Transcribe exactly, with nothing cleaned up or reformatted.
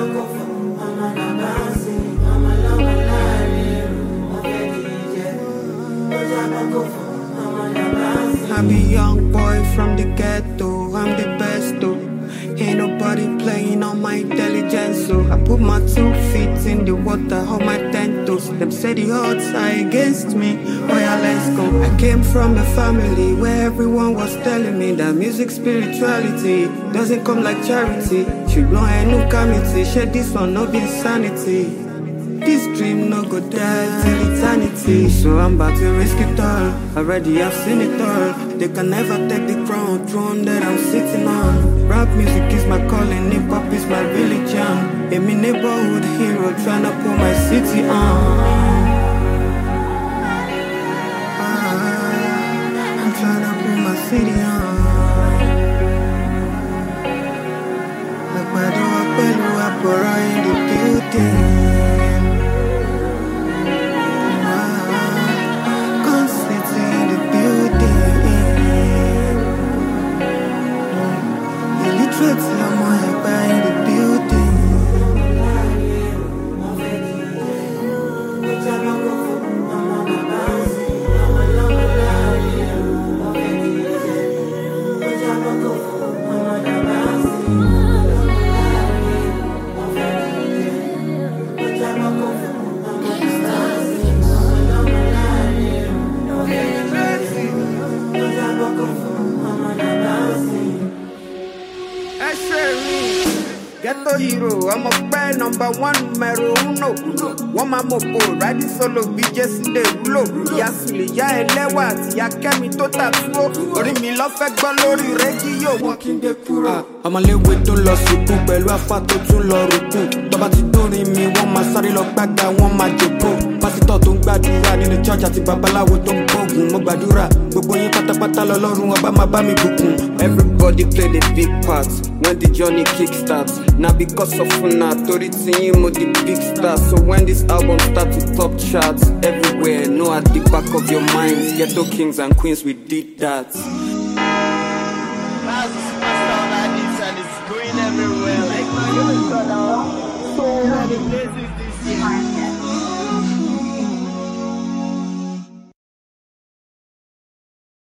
I'm a young boy from the ghetto, I'm the best though. Ain't nobody playing on my intelligence, so I put my two feet in the water, on my ten toes. Them say the odds are against me, oh yeah, let's go. I came from a family where everyone was telling me that music spirituality doesn't come like charity. Should blow a new committee, share this one, no be insanity. This dream no go die till eternity, so I'm about to risk it all. Already I've seen it all. They can never take the crown, throne that I'm sitting on. Rap music is my calling, hip hop is my religion. I'm a neighborhood hero trying to put my city on. Ah, I'm trying to put my city on. Like my door, Pelu, Apora in the building. Ghetto hero, I'm a bad number one, numero uno. One man mopo, riding solo, be just in the rulo. Yasuli, ya elewa, ya kemi to tatuo. Ori mi lo fe gbo lori radio, walking the kuro. I'm a little way to lost suku, pẹ̀lú afa to tún lọ ruku. Tó bá ti dórí mi, wọ́n máa sáré lọ gbàgbà, wọ́n máa jókòó. Pásítọ̀ tó ń gbàdúrà nínú church àti babaláwo tó ń gbógun. Mo gbàdúrà, gbogbo yín pátápátá lọ́lọ́run ọba máa bá mi bùkún. Everybody play the big part when the journey kickstarts. Now because of una, tori tiyin mo the big star. So when this album start to top charts everywhere, know at the back of your minds, Ghetto Kings and Queens, we did that.